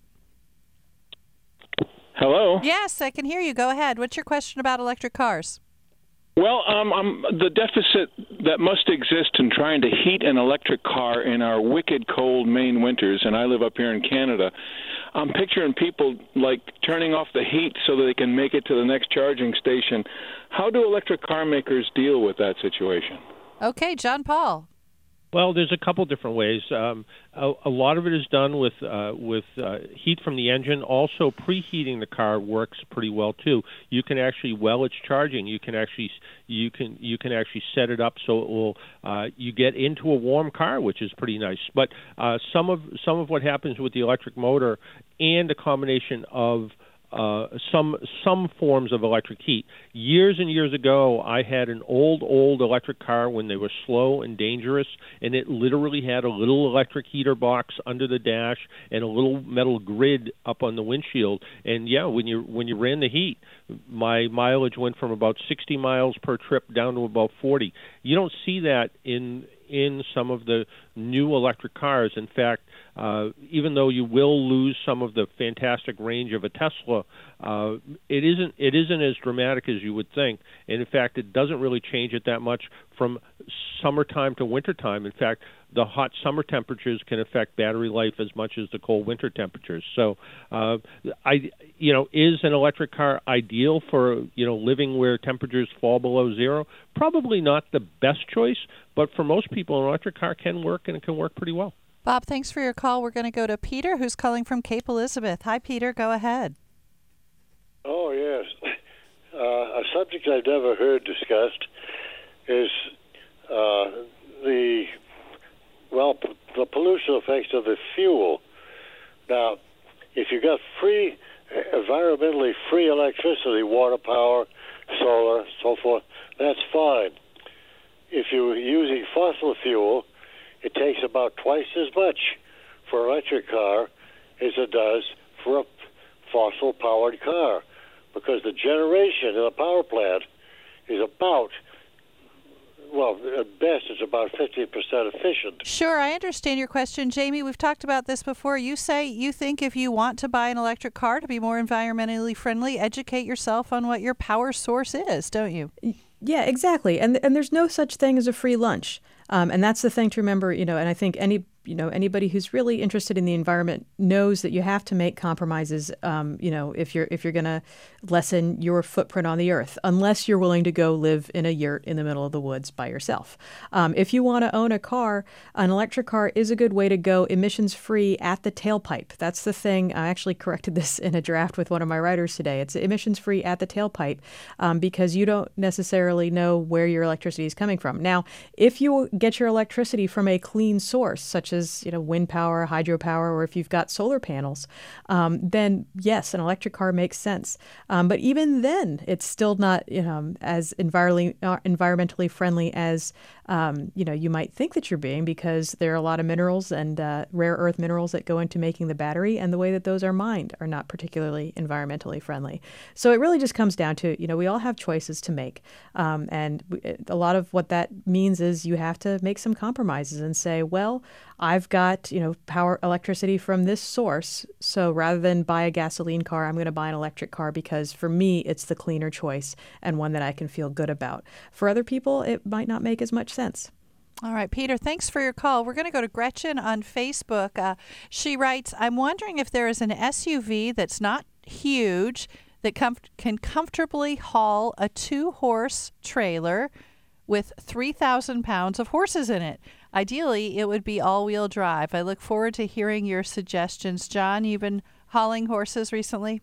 Hello? Yes, I can hear you. Go ahead. What's your question about electric cars? Well, um, um, the deficit that must exist in trying to heat an electric car in our wicked cold Maine winters, and I live up here in Canada, I'm picturing people like turning off the heat so that they can make it to the next charging station. How do electric car makers deal with that situation? Okay, John Paul. Well, there's a couple different ways. Um, a, a lot of it is done with uh, with uh, heat from the engine. Also, preheating the car works pretty well too. You can actually, while it's charging, you can actually you can you can actually set it up so it will uh, you get into a warm car, which is pretty nice. But uh, some of some of what happens with the electric motor and a combination of Uh, some some forms of electric heat. Years and years ago, I had an old, old electric car when they were slow and dangerous, and it literally had a little electric heater box under the dash and a little metal grid up on the windshield. And yeah, when you when you ran the heat, my mileage went from about sixty miles per trip down to about forty. You don't see that in in some of the new electric cars. In fact, uh, even though you will lose some of the fantastic range of a Tesla, uh, it isn't it isn't as dramatic as you would think. And in fact, it doesn't really change it that much from summertime to wintertime. In fact, the hot summer temperatures can affect battery life as much as the cold winter temperatures. So, uh, I, you know, is an electric car ideal for, you know, living where temperatures fall below zero? Probably not the best choice, but for most people, an electric car can work, and it can work pretty well. Bob, thanks for your call. We're going to go to Peter, who's calling from Cape Elizabeth. Hi, Peter. Go ahead. Oh, yes. Uh, a subject I've never heard discussed is uh, the, well, p- the pollution effects of the fuel. Now, if you got free, environmentally free electricity, water power, solar, so forth, that's fine. If you're using fossil fuel, it takes about twice as much for an electric car as it does for a fossil-powered car, because the generation in a power plant is about, well, at best, it's about fifty percent efficient. Sure, I understand your question. Jamie, we've talked about this before. You say you think if you want to buy an electric car to be more environmentally friendly, educate yourself on what your power source is, don't you? Yeah, exactly. And and there's no such thing as a free lunch. Um, and that's the thing to remember, you know, and I think any, you know, anybody who's really interested in the environment knows that you have to make compromises, um, you know, if you're if you're going to lessen your footprint on the earth, unless you're willing to go live in a yurt in the middle of the woods by yourself. Um, if you want to own a car, an electric car is a good way to go emissions free at the tailpipe. That's the thing. I actually corrected this in a draft with one of my writers today. It's emissions free at the tailpipe um, because you don't necessarily know where your electricity is coming from. Now, if you get your electricity from a clean source, such as, you know, wind power, hydropower, or if you've got solar panels, um, then yes, an electric car makes sense. Um, but even then, it's still not, you know, as environmentally uh, environmentally friendly as um, you know you might think that you're being, because there are a lot of minerals and uh, rare earth minerals that go into making the battery, and the way that those are mined are not particularly environmentally friendly. So it really just comes down to, you know, we all have choices to make, um, and a lot of what that means is you have to make some compromises and say, well, I've got, you know, power, electricity from this source, so rather than buy a gasoline car, I'm going to buy an electric car because for me, it's the cleaner choice and one that I can feel good about. For other people, it might not make as much sense. All right, Peter, thanks for your call. We're going to go to Gretchen on Facebook. Uh, she writes, I'm wondering if there is an S U V that's not huge that com- can comfortably haul a two-horse trailer with three thousand pounds of horses in it. Ideally, it would be all-wheel drive. I look forward to hearing your suggestions. John, you've been hauling horses recently?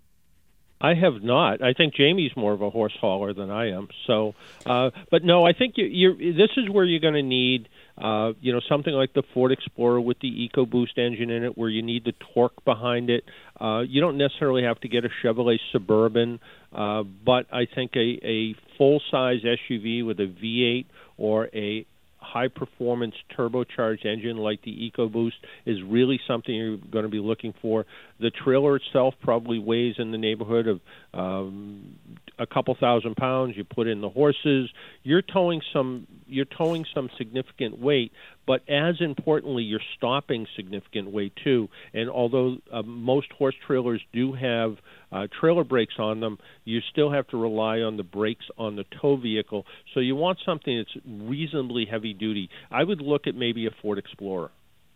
I have not. I think Jamie's more of a horse hauler than I am. So, uh, but no, I think you, you're. This is where you're going to need, uh, you know, something like the Ford Explorer with the EcoBoost engine in it, where you need the torque behind it. Uh, you don't necessarily have to get a Chevrolet Suburban, uh, but I think a, a full-size S U V with a V eight or a high-performance turbocharged engine like the EcoBoost is really something you're going to be looking for. The trailer itself probably weighs in the neighborhood of um, a couple thousand pounds. You put in the horses, you're towing some you're towing some significant weight, but as importantly, you're stopping significant weight too. And although uh, most horse trailers do have uh, trailer brakes on them, you still have to rely on the brakes on the tow vehicle. So you want something that's reasonably heavy duty. I would look at maybe a Ford Explorer.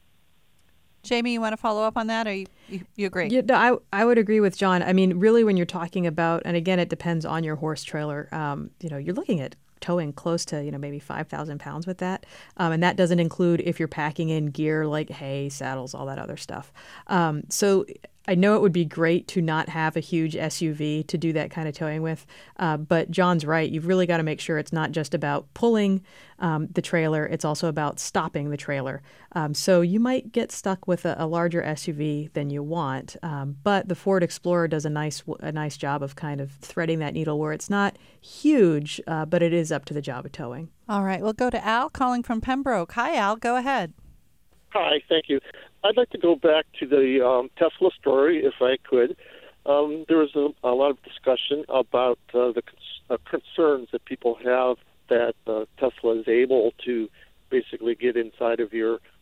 Jamie, you want to follow up on that, or you, you, you agree? Yeah, no, I I would agree with John. I mean, really, when you're talking about, and again, it depends on your horse trailer. Um, you know, you're looking at towing close to, you know, maybe five thousand pounds with that. Um, and that doesn't include if you're packing in gear like hay, saddles, all that other stuff. Um, so I know it would be great to not have a huge S U V to do that kind of towing with, uh, but John's right. You've really got to make sure it's not just about pulling um, the trailer. It's also about stopping the trailer. Um, so you might get stuck with a, a larger S U V than you want, um, but the Ford Explorer does a nice a nice job of kind of threading that needle where it's not huge, uh, but it is up to the job of towing. All right, we'll go to Al calling from Pembroke. Hi, Al. Go ahead. Hi, thank you. I'd like to go back to the um, Tesla story, if I could. Um, there was a, a lot of discussion about uh, the cons- uh, concerns that people have that uh, Tesla is able to basically get inside of your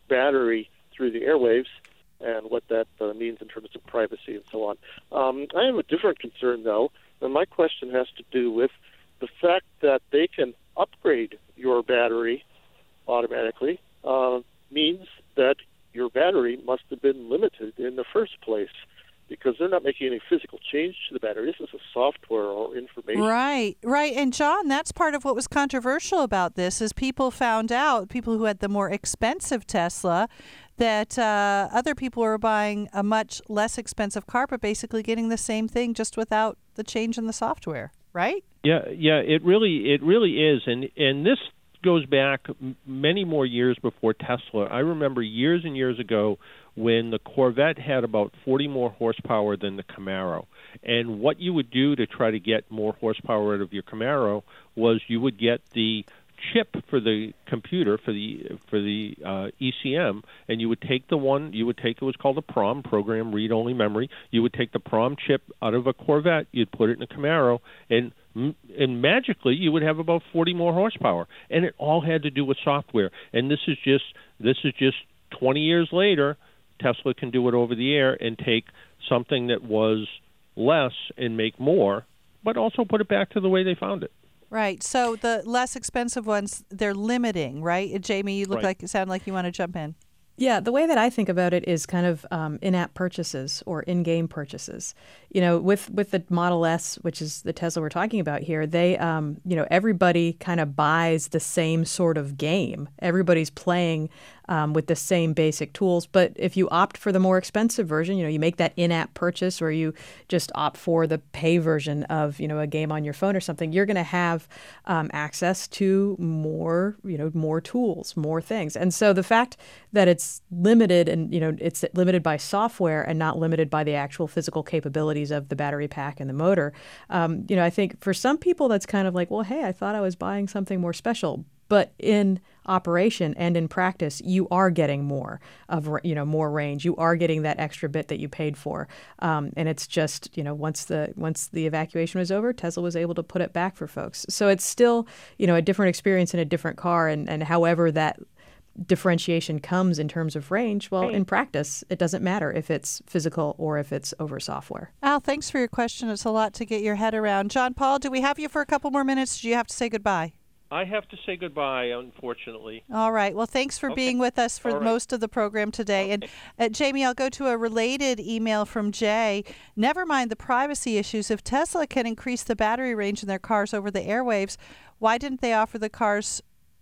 battery through the airwaves and what that uh, means in terms of privacy and so on. Um, I have a different concern, though, and my question has to do with the fact that they can upgrade your battery automatically uh, means that your battery must have been limited in the first place, because they're not making any physical change to the battery. This is a software or information. Right, right. And John, that's part of what was controversial about this is people found out, people who had the more expensive Tesla, that uh, other people were buying a much less expensive car, but basically getting the same thing just without the change in the software, right? Yeah, yeah. It really, it really is, and and this goes back many more years before Tesla. I remember years and years ago when the Corvette had about forty more horsepower than the Camaro. And what you would do to try to get more horsepower out of your Camaro was you would get the chip for the computer, for the for the uh, E C M, and you would take the one, you would take, it was called a PROM, Program Read-Only Memory. You would take the PROM chip out of a Corvette, you'd put it in a Camaro, and and magically you would have about forty more horsepower. And it all had to do with software. And this is just this is just twenty years later, Tesla can do it over the air and take something that was less and make more, but also put it back to the way they found it. Right. So the less expensive ones, they're limiting, right? Jamie, you look Right. like you sound like you want to jump in. Yeah, the way that I think about it is kind of um, in-app purchases or in-game purchases. You know, with with the Model S, which is the Tesla we're talking about here, they, um, you know, everybody kind of buys the same sort of game. Everybody's playing um, with the same basic tools. But if you opt for the more expensive version, you know, you make that in-app purchase, or you just opt for the pay version of, you know, a game on your phone or something, you're going to have um, access to more, you know, more tools, more things. And so the fact that it's limited and, you know, it's limited by software and not limited by the actual physical capabilities of the battery pack and the motor. Um, you know, I think for some people that's kind of like, well, hey, I thought I was buying something more special. But in operation and in practice, you are getting more of, you know, more range. You are getting that extra bit that you paid for. Um, and it's just, you know, once the once the evacuation was over, Tesla was able to put it back for folks. So it's still, you know, a different experience in a different car. And, and however that differentiation comes in terms of range, well, in practice, it doesn't matter if it's physical or if it's over software. Al, thanks for your question. It's a lot to get your head around. John Paul, do we have you for a couple more minutes? Do you have to say goodbye? I have to say goodbye, unfortunately. All right. Well, thanks for Okay. being with us for All right. most of the program today. And uh, Jamie, I'll go to a related email from Jay. Never mind the privacy issues. If Tesla can increase the battery range in their cars over the airwaves, why didn't they offer the cars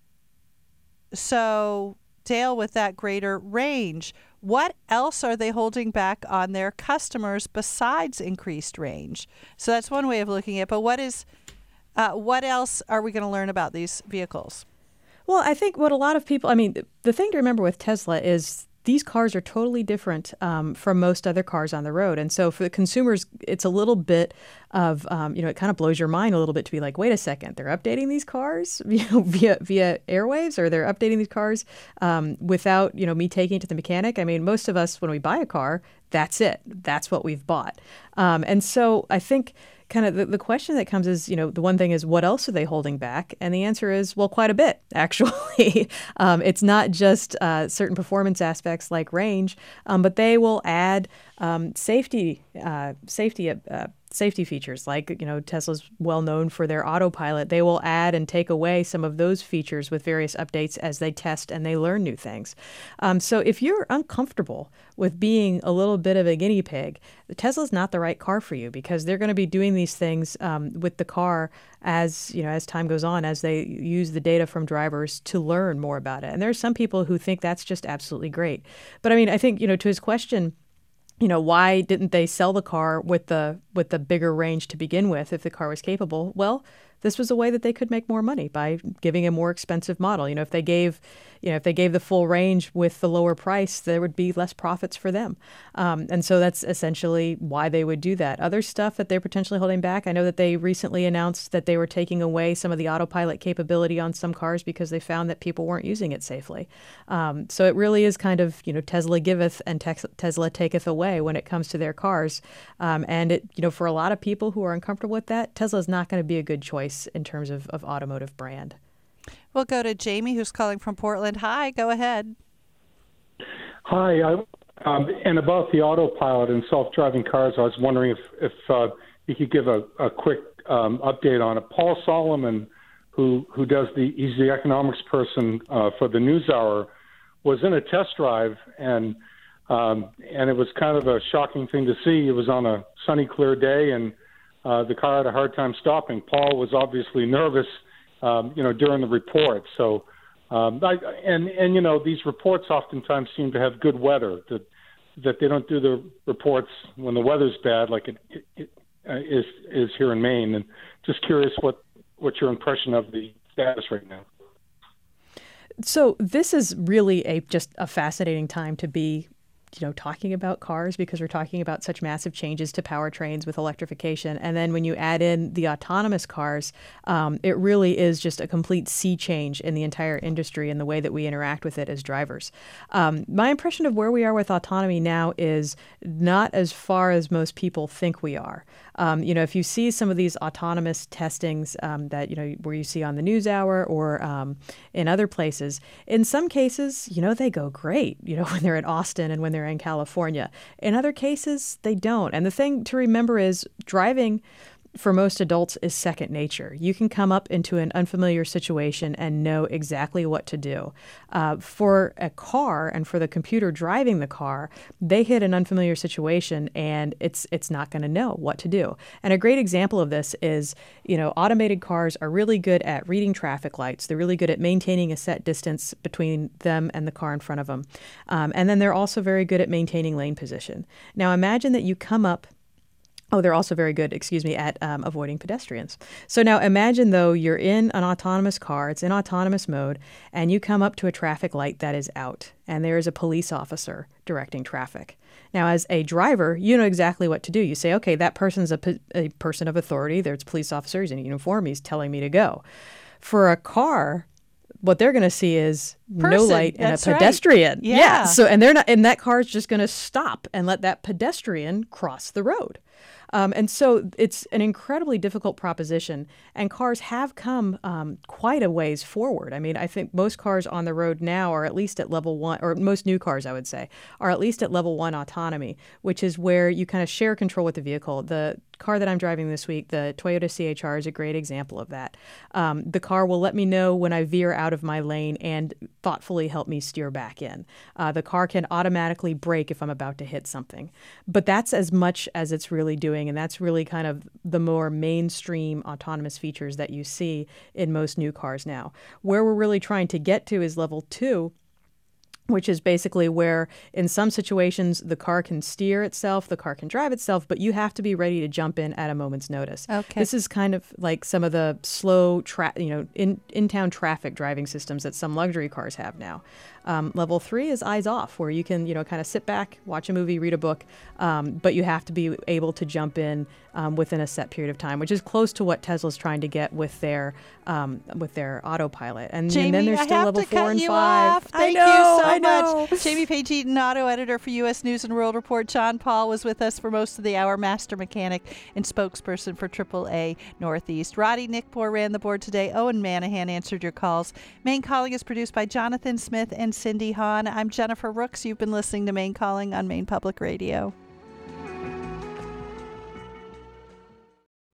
so Dale with that greater range? What else are they holding back on their customers besides increased range? So that's one way of looking at it. But what is uh, what else are we going to learn about these vehicles? Well, I think what a lot of people, I mean, the thing to remember with Tesla is these cars are totally different um, from most other cars on the road. And so for the consumers, it's a little bit of, um, you know, it kind of blows your mind a little bit to be like, wait a second, they're updating these cars you know, via via airwaves, or they're updating these cars um, without, you know, me taking it to the mechanic. I mean, most of us, when we buy a car, that's it. That's what we've bought. Um, and so I think kind of the, the question that comes is, you know, the one thing is, what else are they holding back? And the answer is, well, quite a bit, actually. um, it's not just uh, certain performance aspects like range, um, but they will add um, safety, uh, safety, uh, safety features, like, you know, Tesla's well known for their autopilot. They will add and take away some of those features with various updates as they test and they learn new things. Um, so if you're uncomfortable with being a little bit of a guinea pig, the Tesla's not the right car for you, because they're going to be doing these things um, with the car as, you know, as time goes on, as they use the data from drivers to learn more about it. And there's some people who think that's just absolutely great. But I mean, I think, you know, to his question, you know, why didn't they sell the car with the with the bigger range to begin with if the car was capable? Well, this was a way that they could make more money by giving a more expensive model. You know, if they gave, you know, if they gave the full range with the lower price, there would be less profits for them. Um, and so that's essentially why they would do that. Other stuff that they're potentially holding back, I know that they recently announced that they were taking away some of the autopilot capability on some cars because they found that people weren't using it safely. Um, so it really is kind of, you know, Tesla giveth and tex- Tesla taketh away when it comes to their cars. Um, and it, you know, for a lot of people who are uncomfortable with that, Tesla is not going to be a good choice in terms of, of automotive brand. We'll go to Jamie, who's calling from Portland. Hi, go ahead. Hi, I, um, and about the autopilot and self-driving cars, I was wondering if, if uh, you could give a, a quick um, update on it. Paul Solomon, who who does the he's the economics person uh, for the NewsHour, was in a test drive, and um, and it was kind of a shocking thing to see. It was on a sunny, clear day, and uh, the car had a hard time stopping. Paul was obviously nervous, um, you know, during the report. So, um, I, and and you know, these reports oftentimes seem to have good weather. That that they don't do the reports when the weather's bad, like it, it, it uh, is is here in Maine. And just curious what. What's your impression of the status right now? So this is really a just a fascinating time to be, you know, talking about cars, because we're talking about such massive changes to powertrains with electrification. And then when you add in the autonomous cars, um, it really is just a complete sea change in the entire industry and the way that we interact with it as drivers. Um, my impression of where we are with autonomy now is not as far as most people think we are. Um, you know, if you see some of these autonomous testings um, that, you know, where you see on the NewsHour or um, in other places, in some cases, you know, they go great, you know, when they're in Austin and when they're in California. In other cases, they don't. And the thing to remember is driving for most adults is second nature. You can come up into an unfamiliar situation and know exactly what to do. Uh, for a car and for the computer driving the car, they hit an unfamiliar situation and it's it's not going to know what to do. And a great example of this is, you know, automated cars are really good at reading traffic lights. They're really good at maintaining a set distance between them and the car in front of them. Um, and then they're also very good at maintaining lane position. Now imagine that you come up Oh, they're also very good, excuse me, at um, avoiding pedestrians. So now imagine, though, you're in an autonomous car, it's in autonomous mode, and you come up to a traffic light that is out, and there is a police officer directing traffic. Now, as a driver, you know exactly what to do. You say, okay, that person's a, p- a person of authority. There's a police officer, he's in a uniform, he's telling me to go. For a car, what they're going to see is Person. no light and That's a pedestrian. Right. Yeah. yeah. So, and they're not, and that car is just going to stop and let that pedestrian cross the road. Um, and so it's an incredibly difficult proposition, and cars have come um, quite a ways forward. I mean, I think most cars on the road now are at least at level one, or most new cars, I would say, are at least at level one autonomy, which is where you kind of share control with the vehicle. The car that I'm driving this week, the Toyota C H R, is a great example of that. Um, the car will let me know when I veer out of my lane and thoughtfully help me steer back in. Uh, the car can automatically brake if I'm about to hit something. But that's as much as it's really doing, and that's really kind of the more mainstream autonomous features that you see in most new cars now. Where we're really trying to get to is level two, which is basically where in some situations the car can steer itself, the car can drive itself, but you have to be ready to jump in at a moment's notice. Okay. This is kind of like some of the slow, tra- you know, in, in-town traffic driving systems that some luxury cars have now. Um, level three is eyes off, where you can, you know, kind of sit back, watch a movie, read a book, um, but you have to be able to jump in um, within a set period of time, which is close to what Tesla's trying to get with their um, with their autopilot. And, Jamie, and then there's I still have level to four cut and you five. Off. Thank I know, you so I know. much. Jamie Page Eaton, auto editor for U S News and World Report. John Paul was with us for most of the hour, master mechanic and spokesperson for triple A Northeast. Roddy Nickmore ran the board today. Owen Manahan answered your calls. Maine Calling is produced by Jonathan Smith and Cindy Hahn. I'm Jennifer Rooks. You've been listening to Maine Calling on Maine Public Radio.